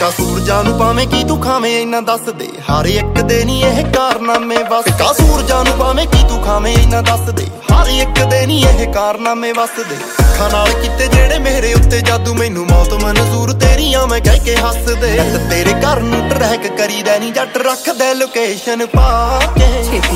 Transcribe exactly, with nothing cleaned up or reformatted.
ਫਿੱਕਾ ਸੂਰਜਾਂ ਨੂੰ ਭਾਵੇਂ ਕੀ ਤੂੰ ਖਾਵੇਂ ਇੰਨਾ ਦੱਸ ਦੇ, ਹਰ ਇੱਕ ਦੇ ਨੀ ਇਹ ਕਾਰਨਾਮੇ ਵਸ। ਫਿੱਕਾ ਸੂਰਜਾਂ ਨੂੰ ਭਾਵੇਂ ਕੀ ਤੂੰ ਖਾਵੇਂ ਇੰਨਾ ਦੱਸ ਦੇ, ਹਰ ਇੱਕ ਦੇ ਨੀ ਇਹ ਕਾਰਨਾਮੇ ਵਸਦੇ। ਅੱਖਾਂ ਨਾਲ ਕੀਤੇ ਜਿਹੜੇ ਮੇਰੇ ਉੱਤੇ ਜਾਦੂ, ਮੈਨੂੰ ਮੌਤ ਮਨਜ਼ੂਰ ਤੇਰੀਆਂ ਮੈਂ ਕਹਿ ਕੇ ਹੱਸਦੇ। ਤੇਰੇ ਘਰ ਨੂੰ ਟਰੈਕ ਕਰੀਦਾ ਨੀ ਜੱਟ, ਰੱਖਦਾ ਲੋਕੇਸ਼ਨ ਪਾ ਕੇ।